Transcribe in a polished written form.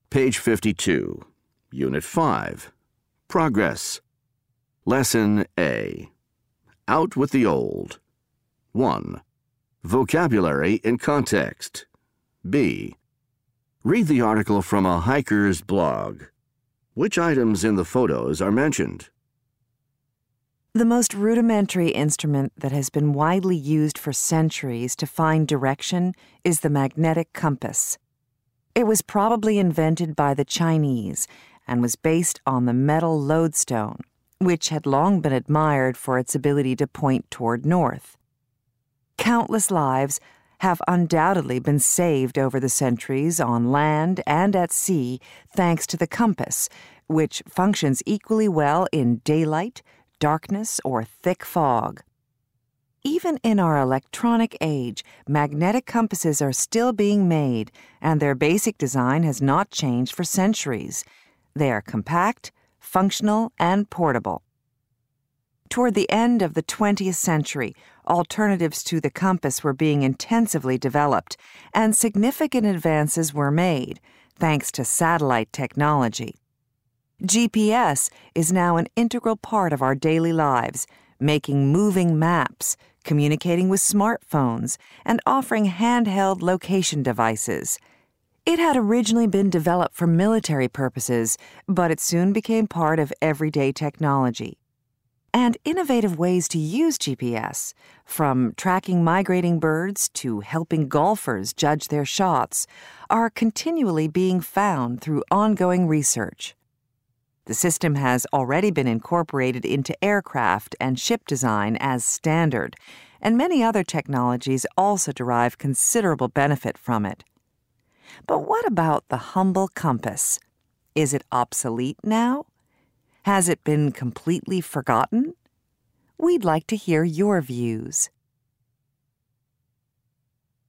Page 52, Unit 5, Progress. Lesson A. Out with the old. 1. Vocabulary in context. B. Read the article from a hiker's blog. Which items in the photos are mentioned? The most rudimentary instrument that has been widely used for centuries to find direction is the magnetic compass. It was probably invented by the Chinese and was based on the metal lodestone, which had long been admired for its ability to point toward north. Countless lives have undoubtedly been saved over the centuries on land and at sea thanks to the compass, which functions equally well in daylight, darkness, or thick fog. Even in our electronic age, magnetic compasses are still being made, and their basic design has not changed for centuries. They are compact, functional, and portable. Toward the end of the 20th century, alternatives to the compass were being intensively developed, and significant advances were made, thanks to satellite technology. GPS is now an integral part of our daily lives, making moving maps, communicating with smartphones, and offering handheld location devices. It had originally been developed for military purposes, but it soon became part of everyday technology. And innovative ways to use GPS, from tracking migrating birds to helping golfers judge their shots, are continually being found through ongoing research. The system has already been incorporated into aircraft and ship design as standard, and many other technologies also derive considerable benefit from it. But what about the humble compass? Is it obsolete now? Has it been completely forgotten? We'd like to hear your views.